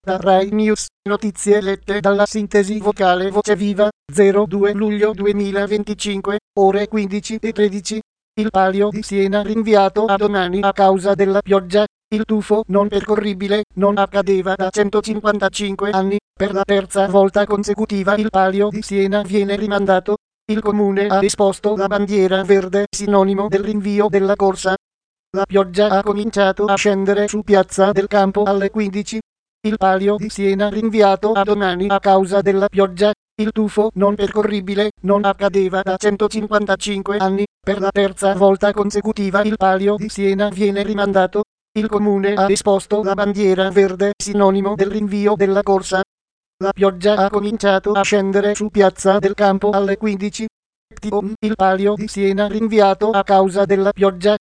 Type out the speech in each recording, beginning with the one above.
Da Rai News, notizie lette dalla sintesi vocale Voce Viva, 02 luglio 2025, ore 15:13. Il Palio di Siena rinviato a domani a causa della pioggia. Il tufo non percorribile non accadeva da 155 anni. Per la terza volta consecutiva il Palio di Siena viene rimandato. Il comune ha esposto la bandiera verde, sinonimo del rinvio della corsa. La pioggia ha cominciato a scendere su Piazza del Campo alle 15. Il Palio di Siena rinviato a domani a causa della pioggia. Il tufo non percorribile non accadeva da 155 anni. Per la terza volta consecutiva il Palio di Siena viene rimandato. Il comune ha esposto la bandiera verde, sinonimo del rinvio della corsa. La pioggia ha cominciato a scendere su Piazza del Campo alle 15. Il Palio di Siena rinviato a causa della pioggia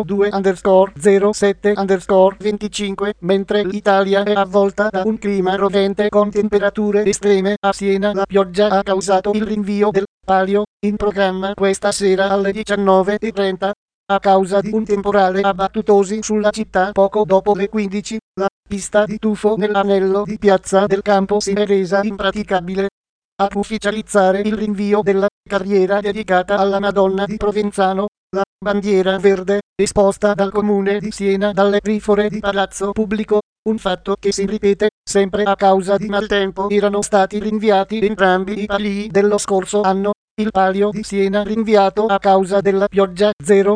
02_07_25. Mentre l'Italia è avvolta da un clima rovente con temperature estreme, a Siena la pioggia ha causato il rinvio del Palio, in programma questa sera alle 19:30. A causa di un temporale abbattutosi sulla città poco dopo le 15, la pista di tuffo nell'anello di Piazza del Campo si è resa impraticabile. A ufficializzare il rinvio della carriera dedicata alla Madonna di Provenzano, la bandiera verde, esposta dal comune di Siena dalle trifore di Palazzo Pubblico, un fatto che si ripete sempre a causa di maltempo. Erano stati rinviati entrambi i palii dello scorso anno. Il Palio di Siena rinviato a causa della pioggia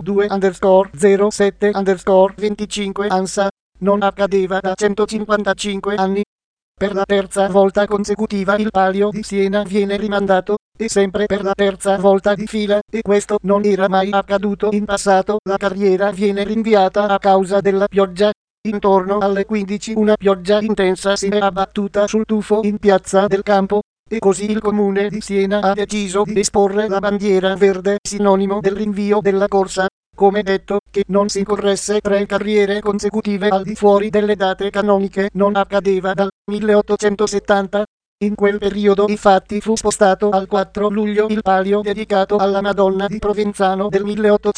02_07_25 ANSA non accadeva da 155 anni. Per la terza volta consecutiva il Palio di Siena viene rimandato, e sempre per la terza volta di fila, e questo non era mai accaduto in passato. La carriera viene rinviata a causa della pioggia. Intorno alle 15 una pioggia intensa si è abbattuta sul tufo in Piazza del Campo, e così il comune di Siena ha deciso di esporre la bandiera verde, sinonimo del rinvio della corsa. Come detto, che non si corresse 3 carriere consecutive al di fuori delle date canoniche non accadeva dal 1870. In quel periodo infatti fu spostato al 4 luglio il palio dedicato alla Madonna di Provenzano del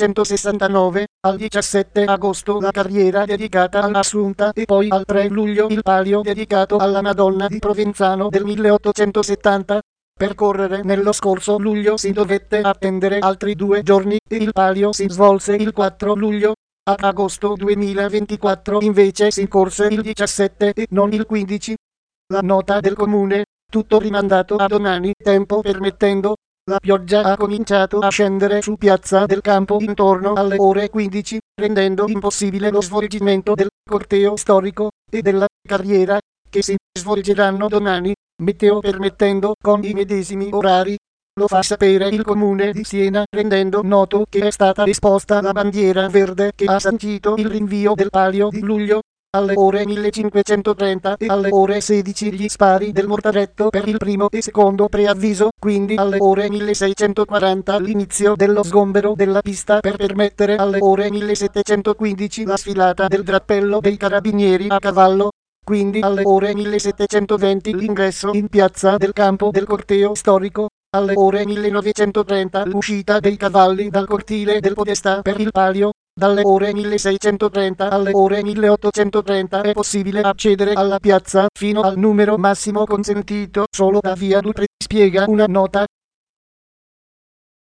1869, al 17 agosto la carriera dedicata all'Assunta e poi al 3 luglio il palio dedicato alla Madonna di Provenzano del 1870. Per correre nello scorso luglio si dovette attendere altri 2 giorni e il palio si svolse il 4 luglio. A agosto 2024 invece si corse il 17 e non il 15. La nota del comune, tutto rimandato a domani, tempo permettendo. La pioggia ha cominciato a scendere su Piazza del Campo intorno alle ore 15, rendendo impossibile lo svolgimento del corteo storico e della carriera, che si svolgeranno domani, meteo permettendo, con i medesimi orari. Lo fa sapere il comune di Siena, rendendo noto che è stata esposta la bandiera verde che ha sancito il rinvio del Palio di luglio. Alle ore 1530 e alle ore 16 gli spari del mortaretto per il primo e secondo preavviso, quindi alle ore 1640 l'inizio dello sgombero della pista per permettere alle ore 1715 la sfilata del drappello dei carabinieri a cavallo. Quindi alle ore 1720 l'ingresso in Piazza del Campo del corteo storico, alle ore 1930 l'uscita dei cavalli dal cortile del Podestà per il palio. Dalle ore 1630 alle ore 1830 è possibile accedere alla piazza fino al numero massimo consentito solo da via Dutri, spiega una nota.